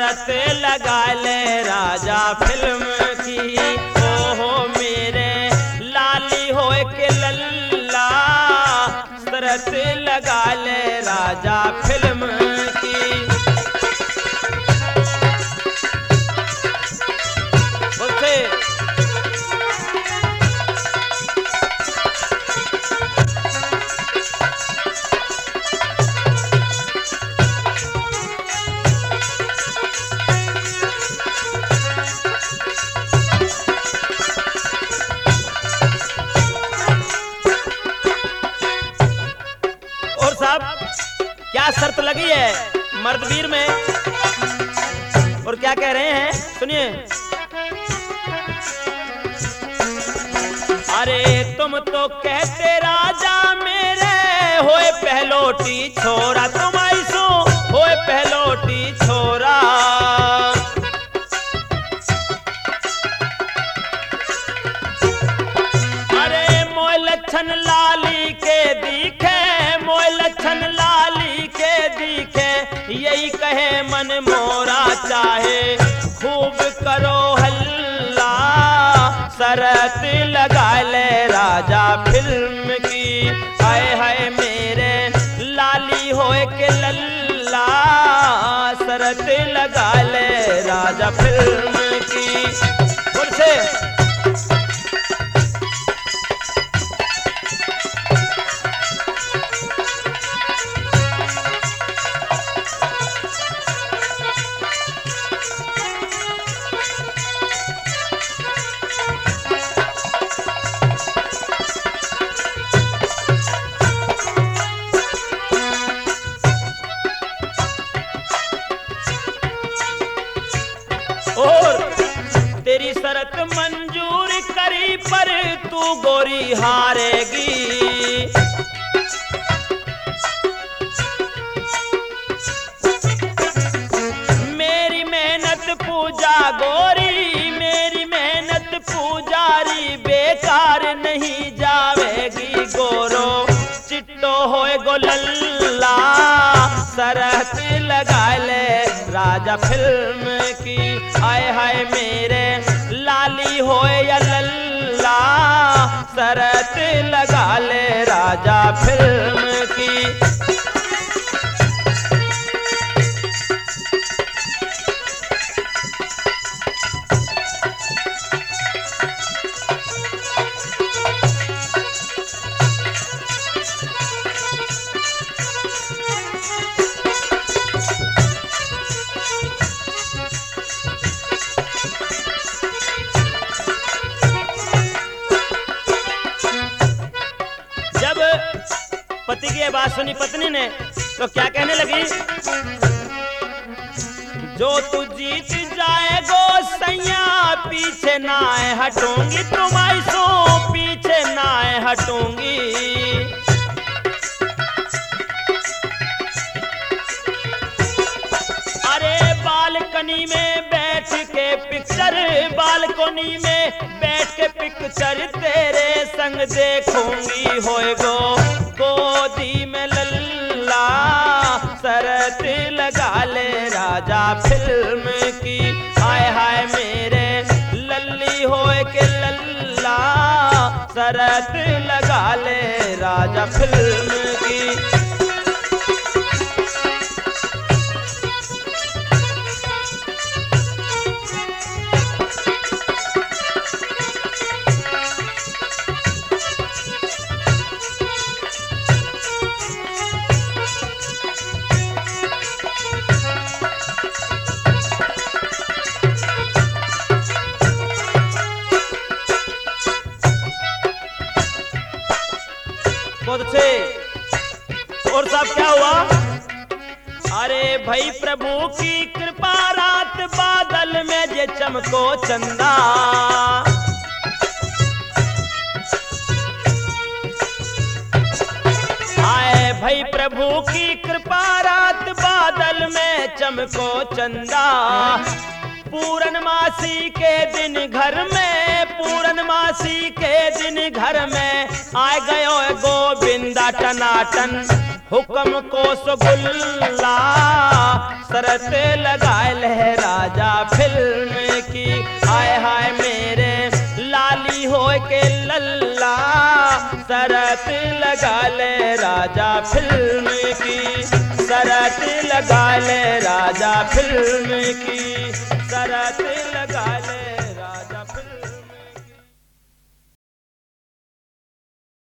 शरत लगा ले राजा फिल्म की। ओहो मेरे लाली होए के लल्ला, शरत लगा ले राजा फिल्म की। बोलते क्या शर्त लगी है मर्दवीर में, और क्या कह रहे हैं सुनिए। अरे तुम तो कहते राजा मेरे होए पहलोटी छोरा, तुम ऐसो होए पहलोटी छोरा। अरे मोय लक्षण लाली के दिखे, मोय लक्षण लाली के दिखे, यही कहे मन मोरा चाहे खूब करो हल्ला, शरत लगा ले राजा फिल्म की। हाय हाय मेरे लाली होए के लल्ला, शरत लगा ले राजा फिल्म की। बोल से और तेरी शरत मंजूर करी पर तू गोरी हारेगी। मेरी मेहनत पूजा गोरी, मेरी मेहनत पुजारी बेकार नहीं जावेगी। गोरो चिट्टो होए गोलल्ला, शरत लगा ले राजा फिल्म की। आय हाय मेरे लाली होए या लल्ला, शरत लगा ले राजा फिल्म की। पति की बात सुनी पत्नी ने तो क्या कहने लगी, जो तू जीत जाएगो सैया पीछे ना हटूंगी, तुम ऐसो पीछे ना हटूंगी। अरे बालकनी में बैठ के पिक्चर, बालकनी में बैठ के पिक्चर तेरे संग देखूंगी। होएगो गोदी में लल्ला, शरत लगा ले राजा फिल्म की। हाय हाय मेरे लल्ली होए के लल्ला, शरत लगा ले राजा फिल्म की। बहुत अच्छे। और साहब क्या हुआ, अरे भाई प्रभु की कृपा रात बादल में जे चमको चंदा, आए भाई प्रभु की कृपा रात बादल में चमको चंदा। पूर्णमासी के दिन घर में, पूर्णमासी एकादशी के दिन घर में आ गयो गोविंदा टनाटन, हुक्म को सुगुल्ला शरत लगाए ले राजा फिल्म की। हाय हाय मेरे लाली हो के लल्ला, शरत लगा ले राजा फिल्म की, शरत लगा ले राजा फिल्म की, शरत लगा ले।